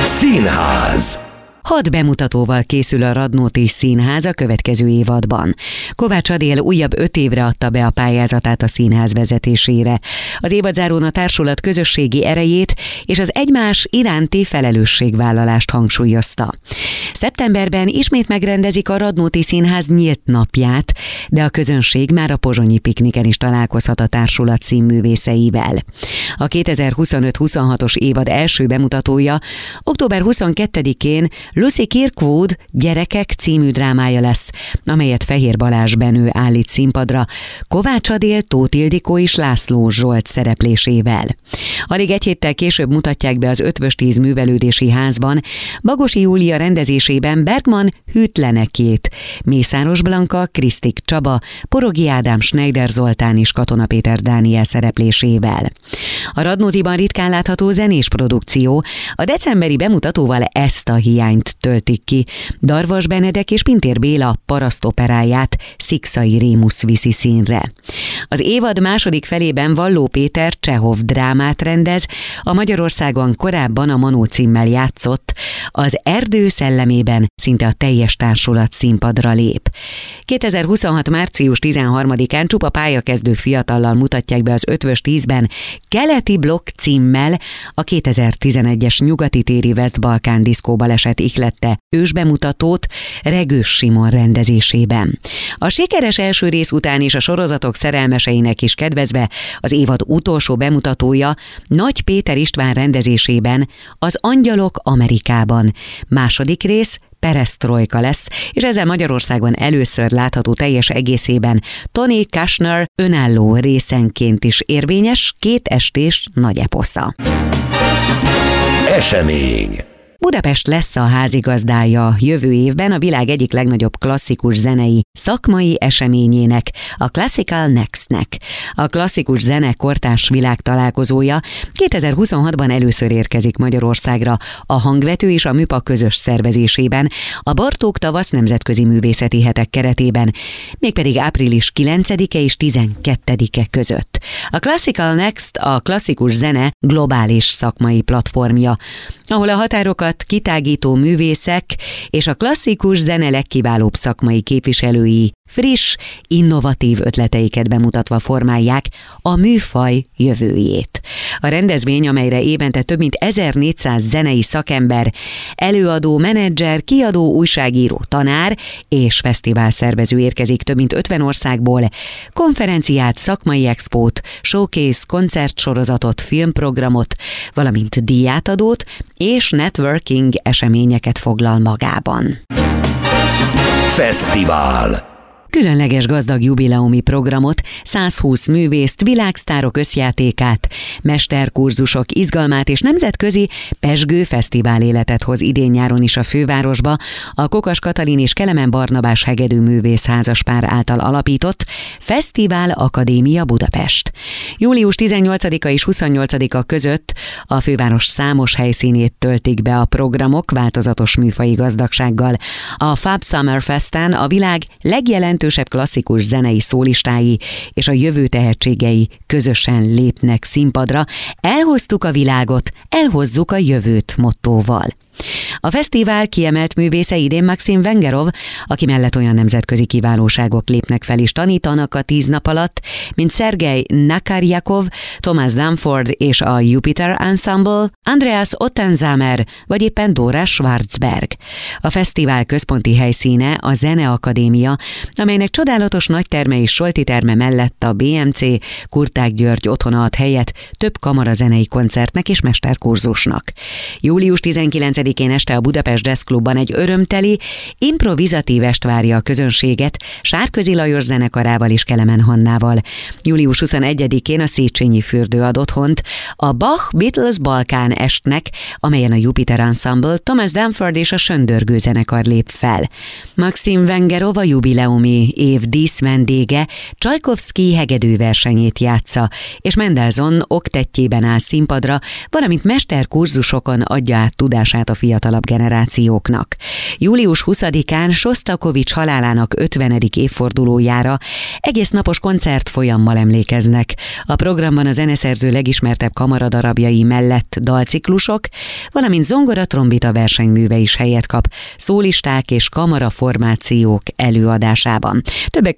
Színház. 6 bemutatóval készül a Radnóti Színház a következő évadban. Kovács Adél újabb 5 évre adta be a pályázatát a színház vezetésére. Az évadzárón a társulat közösségi erejét és az egymás iránti felelősségvállalást hangsúlyozta. Szeptemberben ismét megrendezik a Radnóti Színház nyílt napját, de a közönség már a pozsonyi pikniken is találkozhat a társulat színművészeivel. A 2025-26-os évad első bemutatója október 22-én Lucy Kirkwood Gyerekek című drámája lesz, amelyet Fehér Balázs Benő állít színpadra, Kovács Adél, Tóth Ildikó és László Zsolt szereplésével. Alig egy héttel később mutatják be az Eötvös 10 művelődési házban Bagosi Júlia rendezésében Bergman Hűtlenekét, Mészáros Blanka, Krisztik Csaba, Porogi Ádám, Schneider Zoltán és Katona Péter Dániel szereplésével. A Radnótiban ritkán látható zenés produkció, a decemberi bemutatóval ezt a hiányt töltik ki. Darvas Benedek és Pintér Béla parasztoperáját Szikszai Rémusz viszi színre. Az évad második felében Valló Péter Csehov drámát rendez, a Magyarországon korábban a Manó címmel játszott, az Erdő szellemében szinte a teljes társulat színpadra lép. 2026. március 13-án csupa pályakezdő fiatallal mutatják be az Eötvös 10-ben Keleti Blokk címmel a 2011-es nyugati téri West-Balkán diszkóbaleset ihlette ősbemutatót Regős Simon rendezésében. A sikeres első rész után és a sorozatok szerelmeseinek is kedvezve az évad utolsó bemutatója Nagy Péter István rendezésében Az Angyalok Amerikában. Második rész Perestrojka lesz, és ezzel Magyarországon először látható teljes egészében Tony Kushner önálló részenként is érvényes 2 estés nagy eposza. Esemény. Budapest lesz a házigazdája jövő évben a világ egyik legnagyobb klasszikus zenei szakmai eseményének, a Classical Next-nek. A klasszikus zene kortárs világtalálkozója 2026-ban először érkezik Magyarországra a Hangvető és a Műpa közös szervezésében, a Bartók Tavasz nemzetközi művészeti hetek keretében, mégpedig április 9-e és 12-e között. A Classical Next a klasszikus zene globális szakmai platformja, ahol a határokat kitágító művészek és a klasszikus zene legkiválóbb szakmai képviselői friss, innovatív ötleteiket bemutatva formálják a műfaj jövőjét. A rendezvény, amelyre évente több mint 1400 zenei szakember, előadó, menedzser, kiadó, újságíró, tanár és fesztiválszervező érkezik több mint 50 országból, konferenciát, szakmai expót, showcase, koncertsorozatot, filmprogramot, valamint díjátadót és networking eseményeket foglal magában. Fesztivál. Különleges gazdag jubileumi programot, 120 művészt, világsztárok összjátékát, mesterkurzusok izgalmát és nemzetközi pezsgő fesztivál életet hoz idén-nyáron is a fővárosba a Kokas Katalin és Kelemen Barnabás hegedű művész házaspár által alapított Fesztivál Akadémia Budapest. Július 18-a és 28-a között a főváros számos helyszínét töltik be a programok változatos műfaji gazdagsággal. A Fab Summer Festen a világ legjelentősebb klasszikus zenei szólistái és a jövő tehetségei közösen lépnek színpadra. Elhoztuk a világot, elhozzuk a jövőt mottóval. A fesztivál kiemelt művésze idén Maxim Vengerov, aki mellett olyan nemzetközi kiválóságok lépnek fel és tanítanak a 10 nap alatt, mint Szergej Nakarjakov, Thomas Dunford és a Jupiter Ensemble, Andreas Ottenzamer vagy éppen Dóra Schwarzberg. A fesztivál központi helyszíne a Zeneakadémia, amelynek csodálatos nagyterme és Solti terme mellett a BMC Kurták György otthona ad helyet több kamarazenei koncertnek és mesterkurzusnak. Július 19-én este a Budapest Jazz Clubban egy örömteli, improvizatív est várja a közönséget Sárközi Lajos zenekarával és Kelemen Hannával. Július 21-én a Széchenyi fürdő ad otthont a Bach Beatles Balkán estnek, amelyen a Jupiter Ensemble, Thomas Dunford és a Söndörgő zenekar lép fel. Maxim Vengerov a jubileumi év díszvendége Csajkovszky hegedűversenyét játsza, és Mendelssohn oktettjében áll színpadra, valamint mesterkurzusokon adja át tudását a fiatal fiatalabb generációknak. Július 20-án Sosztakovics halálának 50. évfordulójára egész napos koncertfolyammal emlékeznek. A programban a zeneszerző legismertebb kamaradarabjai mellett dalciklusok, valamint zongora-trombita versenyműve is helyet kap szólisták és kamaraformációk előadásában. Többek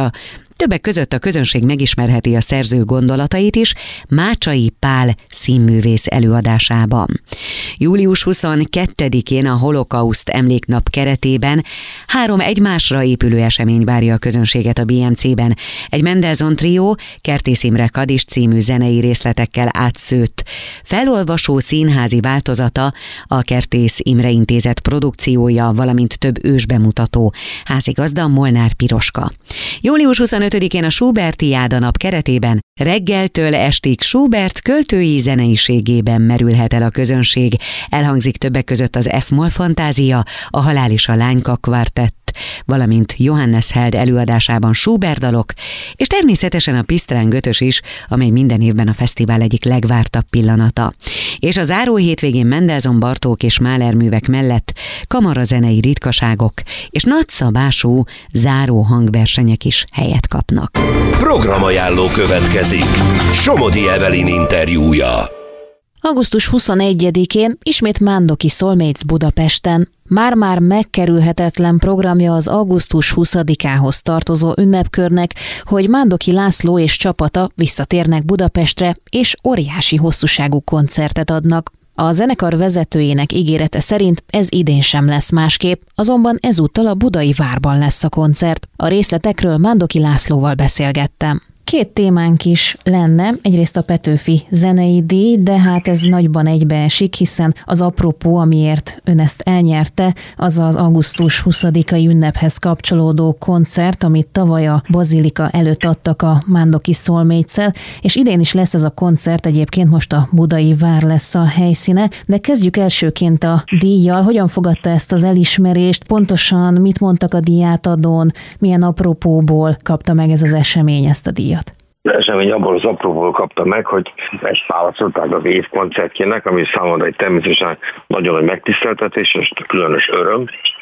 között a közönség megismerheti a szerző gondolatait is Mácsai Pál színművész előadásában. Július 22-én a Holokauszt emléknap keretében 3 egymásra épülő esemény várja a közönséget a BMC-ben. Egy Mendelssohn trió Kertész Imre Kadis című zenei részletekkel átszőtt felolvasó színházi változata, a Kertész Imre Intézet produkciója, valamint több ősbemutató, házigazda Molnár Piroska. Július 25-én a Schuberti Jádanap keretében reggeltől estig Schubert költői zeneiségében merülhet el a közönség. Elhangzik többek között az F-moll fantázia, a Halál és a Lányka kvartett, valamint Johannes Held előadásában Schubert dalok, és természetesen a Pisztrán Götös is, amely minden évben a fesztivál egyik legvártabb pillanata. És a záró hétvégén Mendelssohn, Bartók és Mahler művek mellett kamarazenei ritkaságok és nagyszabású záró hangversenyek is helyet kapnak. Programajánló következik. Somodi Evelyn interjúja. Augusztus 21-én ismét Mándoki Soulmates Budapesten. Már-már megkerülhetetlen programja az augusztus 20-ához tartozó ünnepkörnek, hogy Mándoki László és csapata visszatérnek Budapestre, és óriási hosszúságú koncertet adnak. A zenekar vezetőjének ígérete szerint ez idén sem lesz másképp, azonban ezúttal a Budai Várban lesz a koncert. A részletekről Mándoki Lászlóval beszélgettem. 2 témánk is lenne, egyrészt a Petőfi zenei díj, de hát ez nagyban egybeesik, hiszen az apropó, amiért ön ezt elnyerte, az az augusztus 20-ai ünnephez kapcsolódó koncert, amit tavaly a Bazilika előtt adtak a Mándoki Soulmates-szel, és idén is lesz ez a koncert, egyébként most a Budai Vár lesz a helyszíne, de kezdjük elsőként a díjjal. Hogyan fogadta ezt az elismerést? Pontosan mit mondtak a díjátadón? Milyen apropóból kapta meg ez az esemény ezt a díjat? Az esemény abból az apróból kapta meg, hogy ezt választották az év koncertjének, ami számomra egy természetesen nagyon nagy megtiszteltetés, és különös öröm.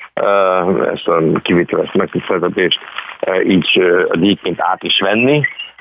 Ezt a kivételes megtiszteltetést így a díjként át is venni,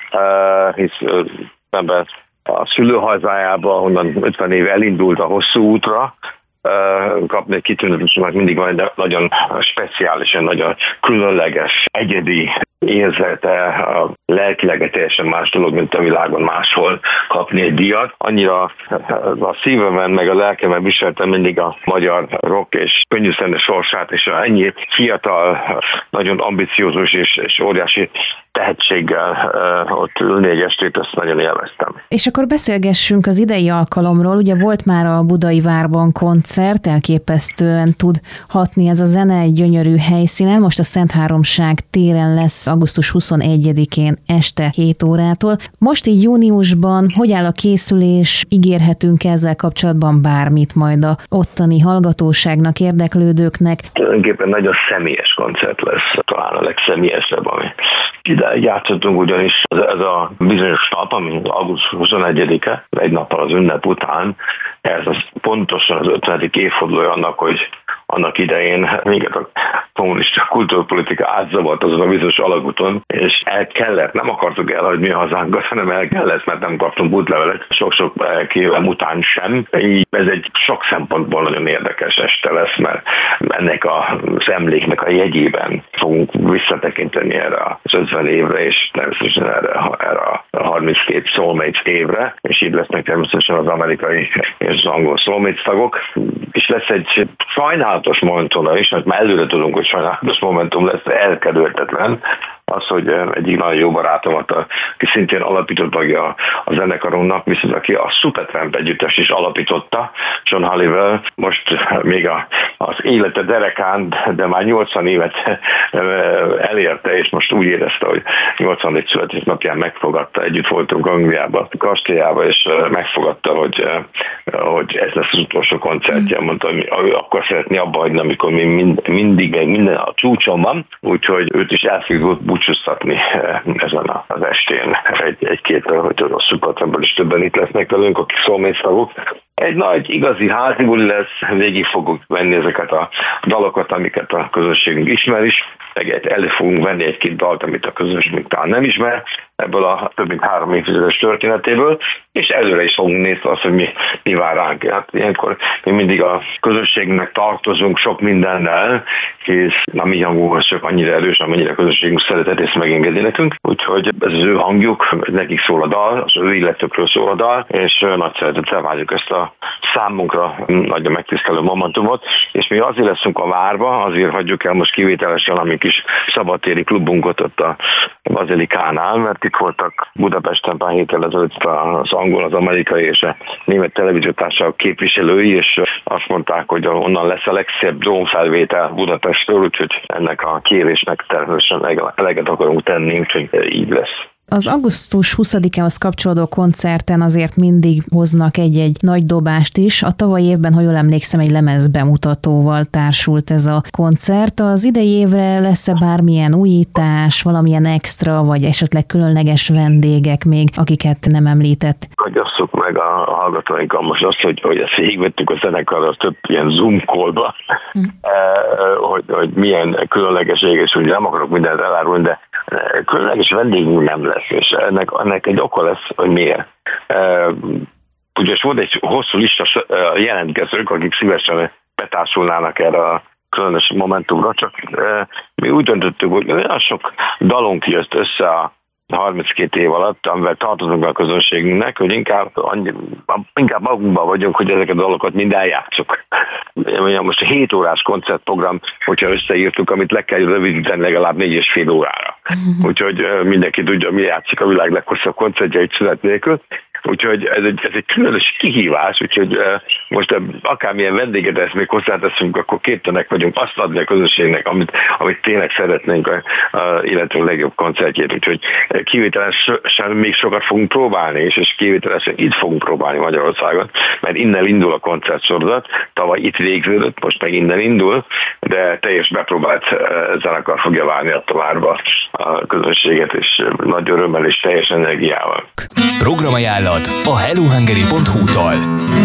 hisz ember a szülőhazájába, ahonnan 50 éve elindult a hosszú útra, kapni egy kitüntetést, mert mindig van egy nagyon speciálisan, nagyon különleges, egyedi érzete, a lelkileg teljesen más dolog, mint a világon máshol kapni egy díjat. Annyira a szívemben, meg a lelkemben viseltem mindig a magyar rock és könnyűzene sorsát, és ennyi fiatal, nagyon ambiciózus és óriási tehetséggel ott ülni egy estét, ezt nagyon élveztem. És akkor beszélgessünk az idei alkalomról. Ugye volt már a Budai Várban koncert, elképesztően tud hatni ez a zene egy gyönyörű helyszínen. Most a Szent Háromság téren lesz augusztus 21-én este 7 órától. Most így júniusban hogy áll a készülés? Ígérhetünk ezzel kapcsolatban bármit majd a ottani hallgatóságnak, érdeklődőknek? Tulajdonképpen nagyon személyes koncert lesz, talán a legszemélyesebb, ami ide játszottunk, ugyanis ez a bizonyos nap, ami augusztus 21-e, egy nappal az ünnep után, ez az pontosan az 50. évfordulója annak, hogy annak idején minket a kommunista kultúrpolitika átzavart azon a bizonyos alagúton, és el kellett, nem akartuk elhagyni a hazánkat, hanem el kellett, mert nem kaptunk útlevelet sok-sok évem után sem. Így ez egy sok szempontból nagyon érdekes este lesz, mert ennek az emléknek a jegyében fogunk visszatekinteni erre az 50 évre, és természetesen erre a 32 Soulmates évre, és így lesznek természetesen az amerikai és az angol Soulmates tagok. És lesz egy sajnálatos momentum is, mert már előre tudunk, hogy sajnálatos momentum lesz, elkerülhetetlen, az, hogy egyik nagyon jó barátomat, aki szintén alapított tagja a zenekarunknak, viszont aki a Supertramp együttes is alapította, John Halliwell, most még az élete derekán, de már 80 évet elérte, és most úgy érezte, hogy 84 születésnapján megfogadta, együtt voltunk Angliában, kastélyába, és megfogadta, hogy ez lesz az utolsó koncertje, mondta, hogy akkor szeretné abba hagyni, amikor mindig minden a csúcson van, úgyhogy őt is el fogjuk búcsúztatni ezen az estén egy-két, hogy a Supertrampből is többen itt lesznek velünk, akik Soulmates tagok, Egy nagy, igazi házi buli lesz, végig fogunk venni ezeket a dalokat, amiket a közösségünk ismer is, elő fogunk venni egy-két dalt, amit a közösségünk talán nem ismer, ebből a több mint 3 évtizedes történetéből, és előre is fogunk nézni azt, hogy mi vár ránk. Hát ilyenkor mi mindig a közösségünknek tartozunk sok mindennel, hisz a mi hangunk az csak annyira erős, amennyire a közösségünk szeretet és megengedi nekünk. Úgyhogy ez az ő hangjuk, nekik szól a dal, az ő illetőkről szól a dal, és nagy szeretettel várjuk ezt a számunkra nagyon megtisztelő momentumot, és mi azért leszünk a várba, azért hagyjuk el most kivételesen a mi kis szabadtéri klubunkat ott a Bazilikánál, mert itt voltak Budapesten pár héttel ezelőtt az angol, az amerikai és a német televíziótársaság képviselői, és azt mondták, hogy onnan lesz a legszebb drónfelvétel Budapestről, úgyhogy ennek a kérésnek természetesen eleget akarunk tenni, úgyhogy így lesz. Az augusztus 20-ához kapcsolódó koncerten azért mindig hoznak egy-egy nagy dobást is. A tavalyi évben, ha jól emlékszem, egy lemezbemutatóval társult ez a koncert. Az idei évre lesz-e bármilyen újítás, valamilyen extra, vagy esetleg különleges vendégek még, akiket nem említett? Agyasszuk meg a hallgatóinkkal most azt, hogy ezt végigvettük a zenekarral több ilyen Zoom callba, hogy milyen különlegeség, és hogy nem akarok mindent elárulni, de különleges vendégünk nem lesz, és ennek egy oka lesz, hogy miért. Ugye volt egy hosszú lista jelentkezők, akik szívesen betársulnának erre a különös momentumra, csak mi úgy döntöttük, hogy olyan sok dalunk jött össze a 32 év alatt, amivel tartozunk a közönségünknek, hogy inkább magunkban vagyunk, hogy ezeket a dalokat mind eljátszuk. Most a 7 órás koncertprogram, hogyha összeírtuk, amit le kell rövidíteni legalább 4,5 órára. Úgyhogy mindenki tudja, mi játszik a világ leghosszabb koncertjeit szünet nélkül. Úgyhogy ez egy különös kihívás, úgyhogy most akármilyen vendéget ezt még hozzáteszünk, akkor képtelenek vagyunk azt adni a közönségnek, amit tényleg szeretnénk illetve legjobb koncertjét. Úgyhogy kivételesen még sokat fogunk próbálni, és kivételesen itt fogunk próbálni Magyarországon, mert innen indul a koncertsorozat, tavaly itt végződött, most meg innen indul, de teljes bepróbált zenekar fogja várni a továbbba a közönséget, és nagy örömmel és teljes energiával. Programajánlat a hellohungary.hu-tól.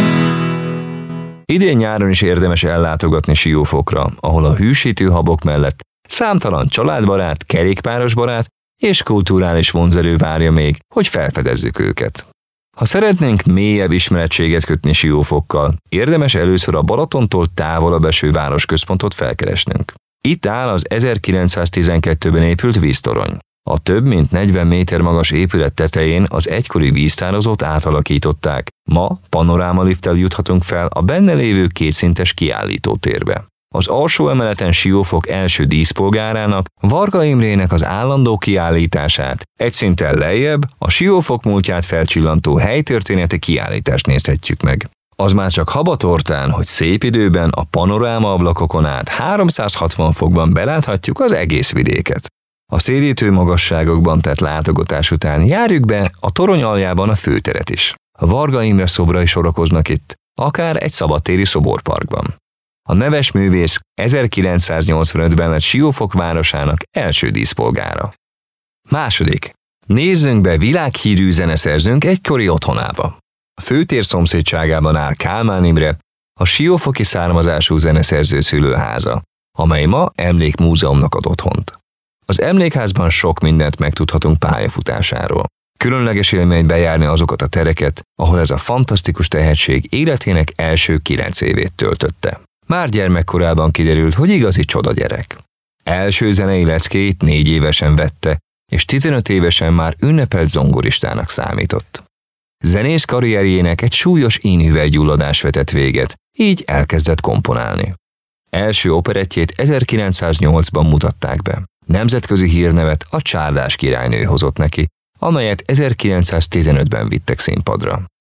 Idén nyáron is érdemes ellátogatni Siófokra, ahol a hűsítő habok mellett számtalan családbarát, kerékpáros barát és kulturális vonzerő várja még, hogy felfedezzük őket. Ha szeretnénk mélyebb ismerettséget kötni Siófokkal, érdemes először a Balatontól távolabb eső városközpontot felkeresnünk. Itt áll az 1912-ben épült víztorony. A több mint 40 méter magas épület tetején az egykori víztározót átalakították. Ma panorámalifttel juthatunk fel a benne lévő kétszintes kiállítótérbe. Az alsó emeleten Siófok első díszpolgárának, Varga Imrének az állandó kiállítását, egy szinten lejjebb a Siófok múltját felcsillantó helytörténeti kiállítást nézhetjük meg. Az már csak habatortán, hogy szép időben a panoráma ablakokon át 360 fokban beláthatjuk az egész vidéket. A szédítő magasságokban tett látogatás után járjuk be a torony aljában a főteret is. A Varga Imre szobrai sorakoznak itt, akár egy szabadtéri szoborparkban. A neves művész 1985-ben lett Siófok városának első díszpolgára. Második. Nézzünk be világhírű zeneszerzőnk egykori otthonába. A főtér szomszédságában áll Kálmán Imre, a siófoki származású zeneszerző szülőháza, amely ma emlékmúzeumnak ad otthont. Az emlékházban sok mindent megtudhatunk pályafutásáról. Különleges élmény bejárni azokat a tereket, ahol ez a fantasztikus tehetség életének első 9 évét töltötte. Már gyermekkorában kiderült, hogy igazi csoda gyerek. Első zenei leckéit 4 évesen vette, és 15 évesen már ünnepelt zongoristának számított. Zenész karrierjének egy súlyos ínhüvelygyulladás vetett véget, így elkezdett komponálni. Első operettjét 1908-ban mutatták be. Nemzetközi hírnevet a Csárdás királynő hozott neki, amelyet 1915-ben vittek színpadra.